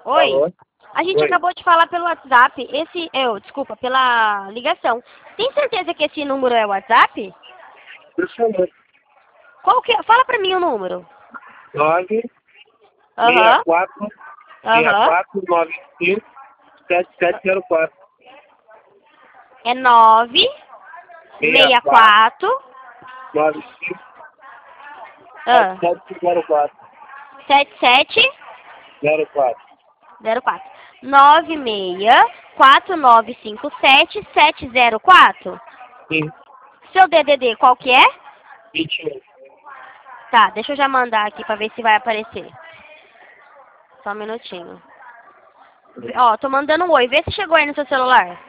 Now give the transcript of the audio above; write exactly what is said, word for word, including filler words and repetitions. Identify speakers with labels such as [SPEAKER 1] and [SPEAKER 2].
[SPEAKER 1] Oi.
[SPEAKER 2] Alô?
[SPEAKER 1] A gente
[SPEAKER 2] Oi.
[SPEAKER 1] acabou de falar pelo WhatsApp. Esse, eu, desculpa, pela ligação. Tem certeza que esse número é o WhatsApp?
[SPEAKER 2] Por favor.
[SPEAKER 1] Qual que é? Fala pra mim o número.
[SPEAKER 2] nove
[SPEAKER 1] Aham.
[SPEAKER 2] seis quatro seis
[SPEAKER 1] Aham.
[SPEAKER 2] quatro nove cinco sete sete zero quatro.
[SPEAKER 1] É nove seis quatro
[SPEAKER 2] nove cinco
[SPEAKER 1] ah,
[SPEAKER 2] sete sete zero quatro.
[SPEAKER 1] sete sete
[SPEAKER 2] zero quatro.
[SPEAKER 1] zero quatro. nove seis quatro nove cinco sete sete zero quatro.
[SPEAKER 2] Sim.
[SPEAKER 1] Seu D D D qual que é?
[SPEAKER 2] vinte e um.
[SPEAKER 1] Tá, deixa eu já mandar aqui pra ver se vai aparecer. Só um minutinho. Ó, tô mandando um oi. Vê se chegou aí no seu celular.